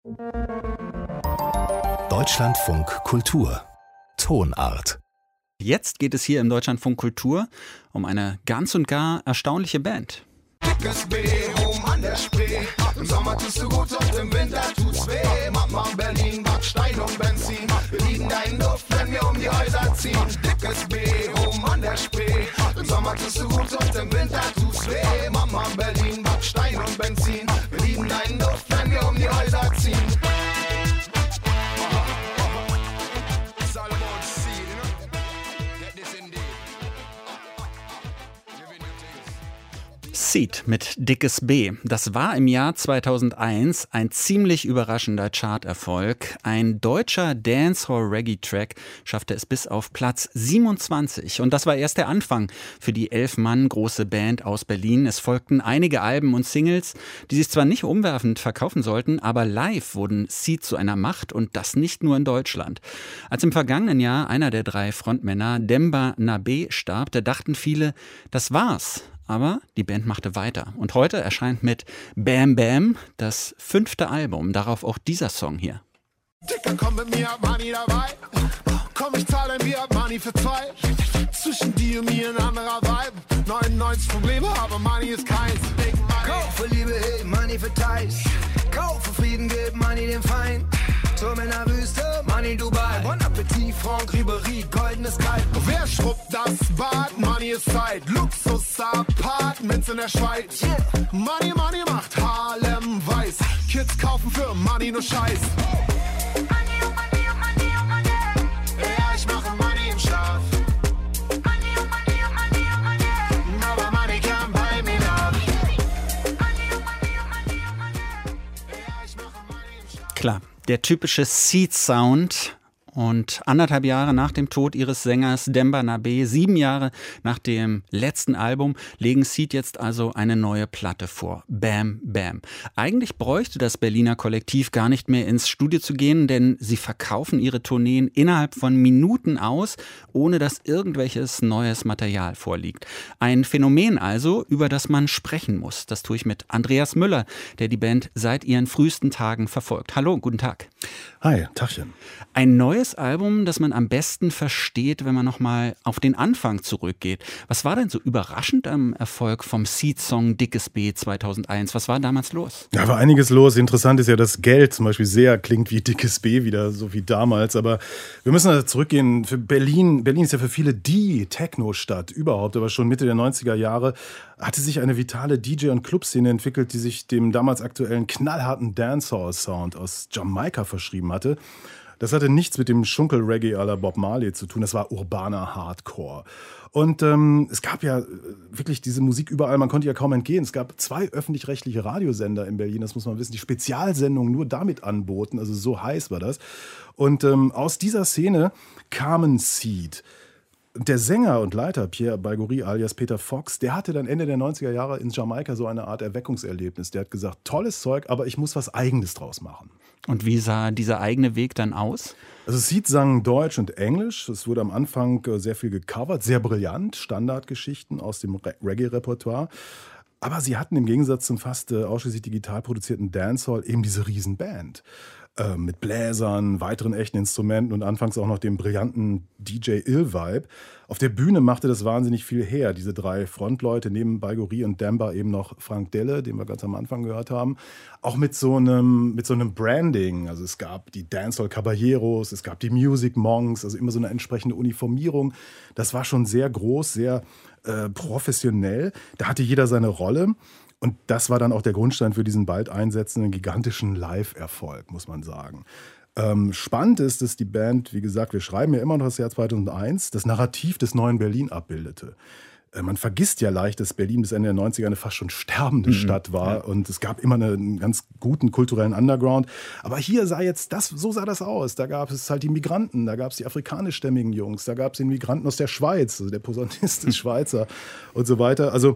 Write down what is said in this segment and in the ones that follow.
Deutschlandfunk Kultur Tonart. Jetzt geht es hier im Deutschlandfunk Kultur um eine ganz und gar erstaunliche Band. Dickes B, oben an der Spree. Im Sommer tust du gut und im Winter tut's weh. Mama Berlin, Backstein und Benzin. Wir lieben deinen Duft, wenn wir um die Häuser ziehen. Dickes B, oben an der Spree. Im Sommer tust du gut und im Winter tut's weh. Mama Berlin, Backstein und Benzin. Wir lieben deinen Duft, wenn wir um die Häuser ziehen. Seed mit Dickes B. Das war im Jahr 2001 ein ziemlich überraschender Charterfolg. Ein deutscher Dancehall-Reggae-Track schaffte es bis auf Platz 27. Und das war erst der Anfang für die 11-Mann große Band aus Berlin. Es folgten einige Alben und Singles, die sich zwar nicht umwerfend verkaufen sollten, aber live wurden Seed zu einer Macht und das nicht nur in Deutschland. Als im vergangenen Jahr einer der drei Frontmänner, Demba Nabe, starb, da dachten viele, das war's. Aber die Band machte weiter. Und heute erscheint mit Bam Bam das 5. Album. Darauf auch dieser Song hier. Dicker, komm mit mir, hab Money dabei. Komm, ich zahle ein Bier, hab Money für zwei. Zwischen dir und mir ein anderer Vibe. 99 Probleme, aber Money ist keins. Kauf für Liebe, hey, Money für Teils. Kauf für Frieden, gib Money dem Feind. Turm in der Wüste, Money Dubai. Bon Appetit, Franck Ribéry, goldenes Kalb. Wer schrubbt das Bad? Money ist Zeit. Luxus-Apartments in der Schweiz. Yeah. Money, Money macht Harlem weiß. Kids kaufen für Money nur Scheiß. Ja, ich mache Money im Schlaf. Aber Money kann bei mir nach. Ja, ich mache Money im Schlaf. Klar, der typische Seed-Sound. Und 1,5 Jahre nach dem Tod ihres Sängers Demba Nabe, 7 Jahre nach dem letzten Album, legen Seed jetzt also eine neue Platte vor. Bam Bam. Eigentlich bräuchte das Berliner Kollektiv gar nicht mehr ins Studio zu gehen, denn sie verkaufen ihre Tourneen innerhalb von Minuten aus, ohne dass irgendwelches neues Material vorliegt. Ein Phänomen also, über das man sprechen muss. Das tue ich mit Andreas Müller, der die Band seit ihren frühesten Tagen verfolgt. Hallo, guten Tag. Hi, Tachchen. Ein neues Album, das man am besten versteht, wenn man nochmal auf den Anfang zurückgeht. Was war denn so überraschend am Erfolg vom Seed-Song Dickes B 2001? Was war damals los? Ja, war einiges los. Interessant ist ja, dass Geld zum Beispiel sehr klingt wie Dickes B wieder, so wie damals. Aber wir müssen da zurückgehen. Für Berlin ist ja für viele die Techno-Stadt überhaupt. Aber schon Mitte der 90er Jahre hatte sich eine vitale DJ- und Clubszene entwickelt, die sich dem damals aktuellen knallharten Dancehall-Sound aus Jamaika verschrieben hatte. Das hatte nichts mit dem Schunkel-Reggae à la Bob Marley zu tun, das war urbaner Hardcore. Und es gab ja wirklich diese Musik überall, man konnte ja kaum entgehen. Es gab 2 öffentlich-rechtliche Radiosender in Berlin, das muss man wissen, die Spezialsendungen nur damit anboten, also so heiß war das. Und aus dieser Szene kamen Seed. Der Sänger und Leiter Pierre Baigoury alias Peter Fox, der hatte dann Ende der 90er Jahre in Jamaika so eine Art Erweckungserlebnis. Der hat gesagt, tolles Zeug, aber ich muss was Eigenes draus machen. Und wie sah dieser eigene Weg dann aus? Also Seed sang Deutsch und Englisch. Es wurde am Anfang sehr viel gecovert, sehr brillant, Standardgeschichten aus dem Reggae-Repertoire. Aber sie hatten im Gegensatz zum fast ausschließlich digital produzierten Dancehall eben diese Riesenband. Mit Bläsern, weiteren echten Instrumenten und anfangs auch noch dem brillanten DJ Ill-Vibe. Auf der Bühne machte das wahnsinnig viel her. Diese 3 Frontleute, neben Baigoury und Demba eben noch Frank Delle, den wir ganz am Anfang gehört haben. Auch mit so einem Branding. Also es gab die Dancehall Caballeros, es gab die Music Monks, also immer so eine entsprechende Uniformierung. Das war schon sehr groß, sehr professionell. Da hatte jeder seine Rolle. Und das war dann auch der Grundstein für diesen bald einsetzenden gigantischen Live-Erfolg, muss man sagen. Spannend ist, dass die Band, wie gesagt, wir schreiben ja immer noch das Jahr 2001, das Narrativ des neuen Berlin abbildete. Man vergisst ja leicht, dass Berlin bis Ende der 90er eine fast schon sterbende Stadt war. Ja. Und es gab immer einen ganz guten kulturellen Underground. Aber hier so sah das aus. Da gab es halt die Migranten, da gab es die afrikanischstämmigen Jungs, da gab es den Migranten aus der Schweiz, also der Posaunist ist Schweizer und so weiter. Also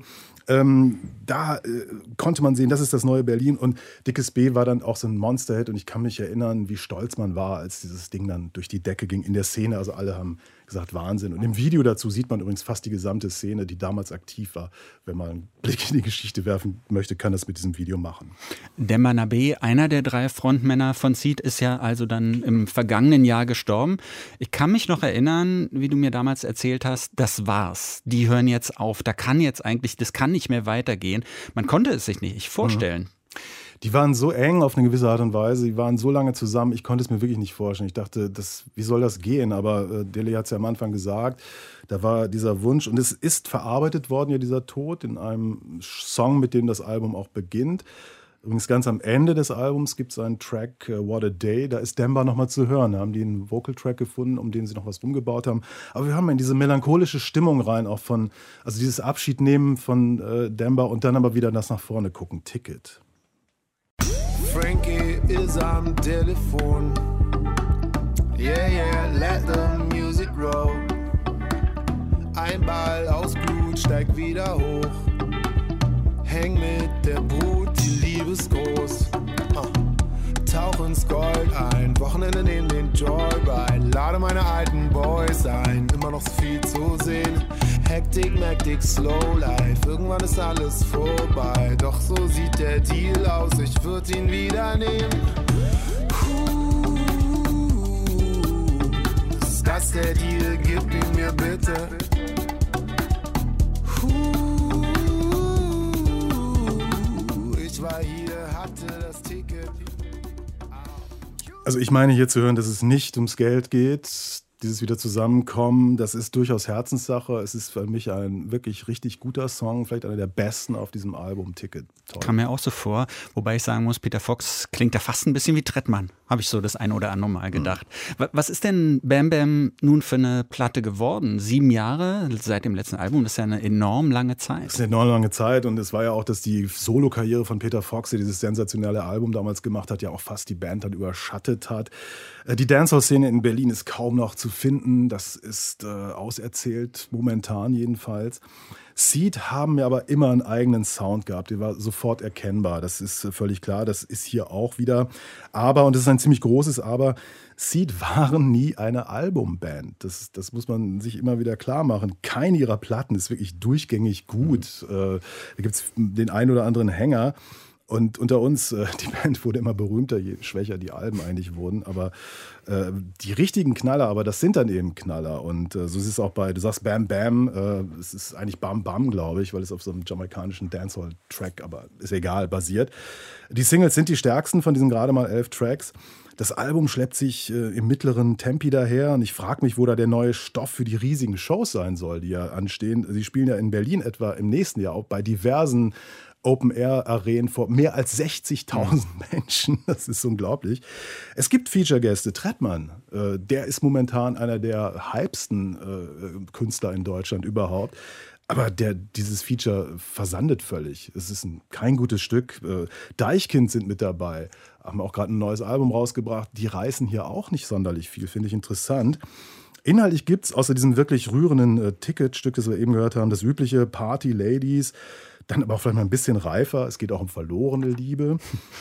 da konnte man sehen, das ist das neue Berlin. Und Dickes B war dann auch so ein Monsterhit. Und ich kann mich erinnern, wie stolz man war, als dieses Ding dann durch die Decke ging in der Szene. Also alle haben gesagt, Wahnsinn. Und im Video dazu sieht man übrigens fast die gesamte Szene, die damals aktiv war. Wenn man einen Blick in die Geschichte werfen möchte, kann das mit diesem Video machen. Demba Nabé, einer der 3 Frontmänner von Seeed, ist ja also dann im vergangenen Jahr gestorben. Ich kann mich noch erinnern, wie du mir damals erzählt hast, das war's. Die hören jetzt auf. Das kann nicht mehr weitergehen. Man konnte es sich nicht vorstellen. Die waren so eng auf eine gewisse Art und Weise, die waren so lange zusammen, ich konnte es mir wirklich nicht vorstellen. Ich dachte, wie soll das gehen? Aber Dele hat es ja am Anfang gesagt, da war dieser Wunsch und es ist verarbeitet worden, ja, dieser Tod, in einem Song, mit dem das Album auch beginnt. Übrigens ganz am Ende des Albums gibt es einen Track, What a Day, da ist Demba nochmal zu hören. Da haben die einen Vocal-Track gefunden, um den sie noch was umgebaut haben. Aber wir haben in diese melancholische Stimmung rein, auch also dieses Abschiednehmen von Demba und dann aber wieder das nach vorne gucken, Ticket. Frankie is am Telefon. Yeah, yeah, let the music roll. Ein Ball aus Blut steigt wieder hoch. Häng mit der Brut, die Liebe ist groß. Tauch ins Gold ein, Wochenende neben den Joyride. Lade meine alten Boys ein, immer noch so viel zu sehen. Hektik, Mektik, Slow Life, irgendwann ist alles vorbei. Doch so sieht der Deal aus, ich würd ihn wieder nehmen. Ist das der Deal, gib ihn mir bitte. Ich war hier, hatte das Ticket. Also ich meine hier zu hören, dass es nicht ums Geld geht, dieses wieder zusammenkommen, das ist durchaus Herzenssache. Es ist für mich ein wirklich richtig guter Song, vielleicht einer der besten auf diesem Album, Ticket. Toll. Kam mir auch so vor, wobei ich sagen muss, Peter Fox klingt ja fast ein bisschen wie Trettmann, habe ich so das ein oder andere Mal gedacht. Was ist denn Bam Bam nun für eine Platte geworden? 7 Jahre seit dem letzten Album, das ist ja eine enorm lange Zeit. Das ist eine enorm lange Zeit und es war ja auch, dass die Solo-Karriere von Peter Fox, der dieses sensationelle Album damals gemacht hat, ja auch fast die Band dann überschattet hat. Die Dancehall-Szene in Berlin ist kaum noch zu finden, das ist auserzählt, momentan jedenfalls. Seeed haben ja aber immer einen eigenen Sound gehabt, der war sofort erkennbar, das ist völlig klar, das ist hier auch wieder. Aber, und das ist ein ziemlich großes Aber, Seeed waren nie eine Albumband, das muss man sich immer wieder klar machen. Keine ihrer Platten ist wirklich durchgängig gut, da gibt es den einen oder anderen Hänger. Und unter uns, die Band wurde immer berühmter, je schwächer die Alben eigentlich wurden. Aber die richtigen Knaller, aber das sind dann eben Knaller. Und so ist es auch du sagst Bam Bam, es ist eigentlich Bam Bam, glaube ich, weil es auf so einem jamaikanischen Dancehall-Track, aber ist egal, basiert. Die Singles sind die stärksten von diesen gerade mal 11 Tracks. Das Album schleppt sich im mittleren Tempi daher und ich frage mich, wo da der neue Stoff für die riesigen Shows sein soll, die ja anstehen. Sie spielen ja in Berlin etwa im nächsten Jahr auch bei diversen Open-Air-Arenen vor mehr als 60.000 Menschen. Das ist unglaublich. Es gibt Feature-Gäste. Trettmann, der ist momentan einer der hypesten Künstler in Deutschland überhaupt. Aber dieses Feature versandet völlig. Es ist kein gutes Stück. Deichkind sind mit dabei, haben auch gerade ein neues Album rausgebracht. Die reißen hier auch nicht sonderlich viel, finde ich interessant. Inhaltlich gibt es außer diesem wirklich rührenden Ticketstück, das wir eben gehört haben, das übliche Party Ladies, dann aber auch vielleicht mal ein bisschen reifer. Es geht auch um verlorene Liebe.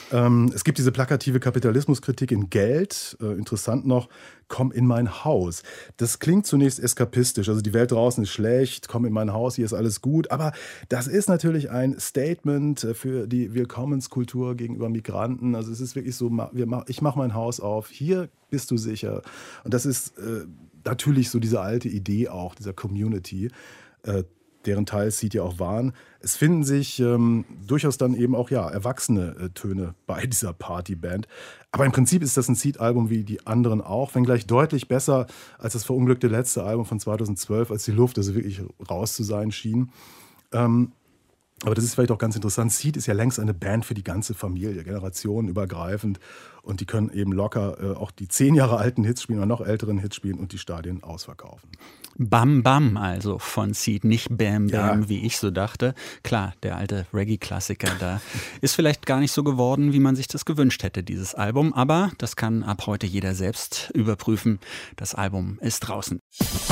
Es gibt diese plakative Kapitalismuskritik in Geld. Interessant noch, komm in mein Haus. Das klingt zunächst eskapistisch. Also die Welt draußen ist schlecht, komm in mein Haus, hier ist alles gut. Aber das ist natürlich ein Statement für die Willkommenskultur gegenüber Migranten. Also es ist wirklich so, ich mache mein Haus auf, hier bist du sicher. Und das ist natürlich so diese alte Idee auch, dieser Community, deren Teil Seeed ja auch waren. Es finden sich durchaus dann eben auch erwachsene Töne bei dieser Partyband. Aber im Prinzip ist das ein Seeed-Album wie die anderen auch, wenngleich deutlich besser als das verunglückte letzte Album von 2012, als die Luft also wirklich raus zu sein schien. Aber das ist vielleicht auch ganz interessant. Seeed ist ja längst eine Band für die ganze Familie, generationenübergreifend. Und die können eben locker auch die 10 Jahre alten Hits spielen oder noch älteren Hits spielen und die Stadien ausverkaufen. Bam Bam also von Seeed, nicht Bam Bam, wie ich so dachte. Klar, der alte Reggae-Klassiker, da ist vielleicht gar nicht so geworden, wie man sich das gewünscht hätte, dieses Album. Aber das kann ab heute jeder selbst überprüfen. Das Album ist draußen.